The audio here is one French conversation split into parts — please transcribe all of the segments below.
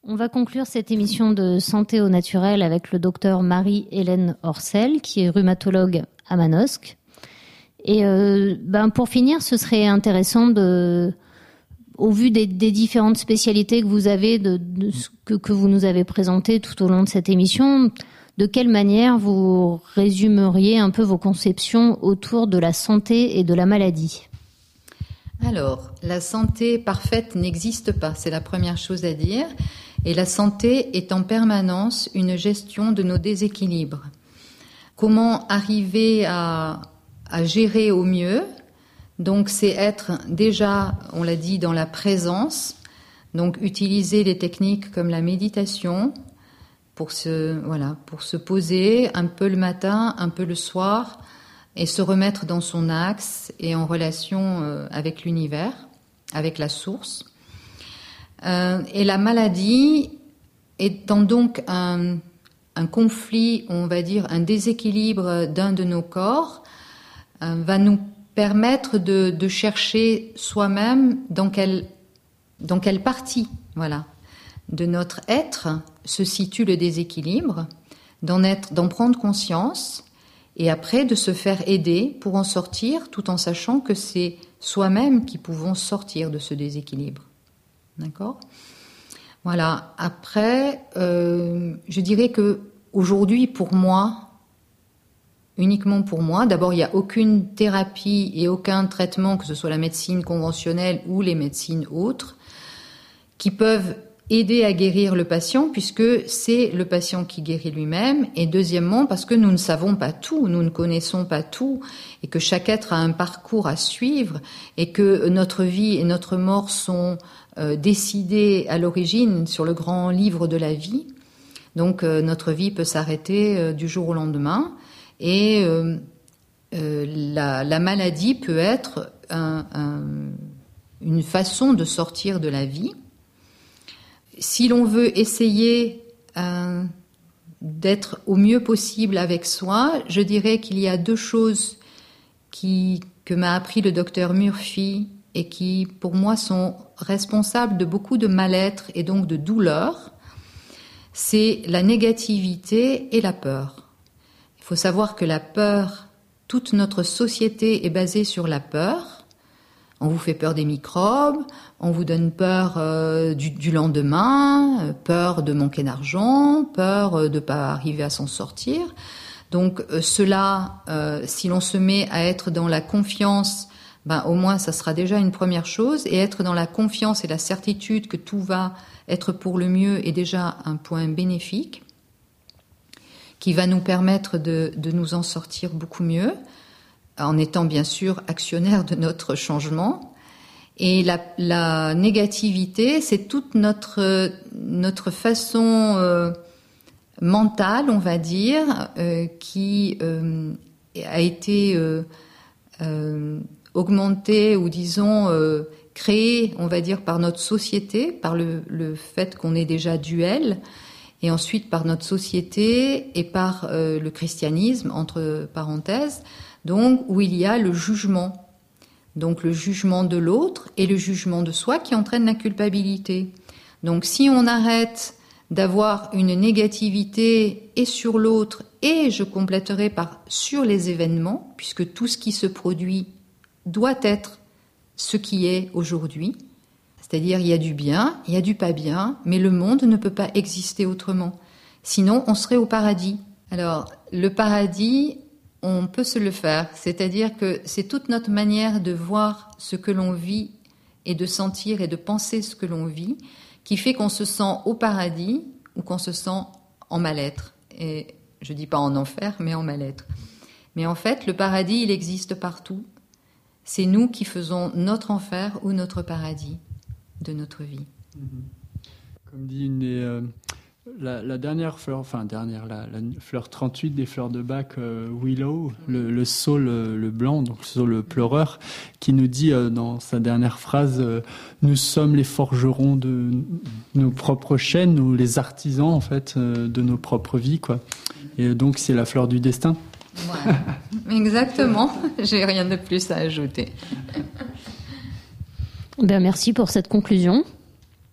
On va conclure cette émission de Santé au naturel avec le docteur Marie-Hélène Orcel, qui est rhumatologue à Manosque. Et pour finir, ce serait intéressant au vu des différentes spécialités que vous avez, que vous nous avez présentées tout au long de cette émission, de quelle manière vous résumeriez un peu vos conceptions autour de la santé et de la maladie ? Alors, la santé parfaite n'existe pas, c'est la première chose à dire. Et la santé est en permanence une gestion de nos déséquilibres. Comment arriver à gérer au mieux ? Donc, c'est être déjà, on l'a dit, dans la présence. Donc, utiliser des techniques comme la méditation pour se poser un peu le matin, un peu le soir, et se remettre dans son axe et en relation avec l'univers, avec la source. Et la maladie étant donc un conflit, on va dire un déséquilibre d'un de nos corps, va nous permettre de chercher soi-même dans quelle partie, de notre être se situe le déséquilibre, d'en prendre conscience et après de se faire aider pour en sortir, tout en sachant que c'est soi-même qui pouvons sortir de ce déséquilibre. D'accord ? Voilà. Après, je dirais que aujourd'hui, pour moi, uniquement pour moi, d'abord, il n'y a aucune thérapie et aucun traitement, que ce soit la médecine conventionnelle ou les médecines autres, qui peuvent aider à guérir le patient, puisque c'est le patient qui guérit lui-même. Et deuxièmement, parce que nous ne savons pas tout, nous ne connaissons pas tout, et que chaque être a un parcours à suivre, et que notre vie et notre mort sont décidées à l'origine sur le grand livre de la vie. Donc notre vie peut s'arrêter du jour au lendemain, et la maladie peut être une façon de sortir de la vie. Si l'on veut essayer d'être au mieux possible avec soi, je dirais qu'il y a deux choses que m'a appris le docteur Murphy et qui, pour moi, sont responsables de beaucoup de mal-être et donc de douleur. C'est la négativité et la peur. Il faut savoir que la peur, toute notre société est basée sur la peur. On vous fait peur des microbes, on vous donne peur du lendemain, peur de manquer d'argent, peur de ne pas arriver à s'en sortir. Donc cela, si l'on se met à être dans la confiance, au moins ça sera déjà une première chose. Et être dans la confiance et la certitude que tout va être pour le mieux est déjà un point bénéfique qui va nous permettre de nous en sortir beaucoup mieux, en étant bien sûr actionnaire de notre changement. Et la négativité, c'est toute notre façon mentale, on va dire, qui a été augmentée ou disons créée, on va dire, par notre société, par le fait qu'on est déjà duel, et ensuite par notre société et par le christianisme, entre parenthèses, donc où il y a le jugement. Donc le jugement de l'autre et le jugement de soi qui entraîne la culpabilité. Donc si on arrête d'avoir une négativité et sur l'autre, et je compléterai par sur les événements, puisque tout ce qui se produit doit être ce qui est aujourd'hui, c'est-à-dire il y a du bien, il y a du pas bien, mais le monde ne peut pas exister autrement. Sinon, on serait au paradis. Alors, le paradis, on peut se le faire, c'est-à-dire que c'est toute notre manière de voir ce que l'on vit et de sentir et de penser ce que l'on vit qui fait qu'on se sent au paradis ou qu'on se sent en mal-être. Et je dis pas en enfer, mais en mal-être. Mais en fait, le paradis, il existe partout. C'est nous qui faisons notre enfer ou notre paradis de notre vie. Comme dit la dernière fleur, la fleur 38 des fleurs de Bach, Willow, le saule le blanc, donc le saule pleureur, qui nous dit dans sa dernière phrase, nous sommes les forgerons de nos propres chaînes, ou les artisans en fait de nos propres vies, quoi. Et donc c'est la fleur du destin. Voilà, exactement. J'ai rien de plus à ajouter. Merci pour cette conclusion.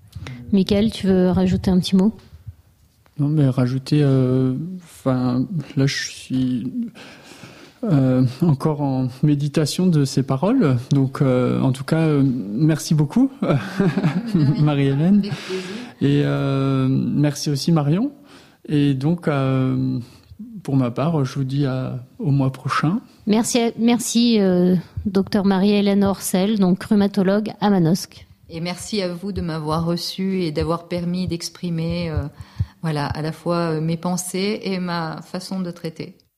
Michael, tu veux rajouter un petit mot? Non, mais rajouter, là je suis encore en méditation de ces paroles. Donc, en tout cas, merci beaucoup, Marie-Hélène. Et merci aussi, Marion. Et donc, pour ma part, je vous dis au mois prochain. Merci, docteur Marie-Hélène Orcel, donc rhumatologue à Manosque. Et merci à vous de m'avoir reçu et d'avoir permis d'exprimer, à la fois mes pensées et ma façon de traiter.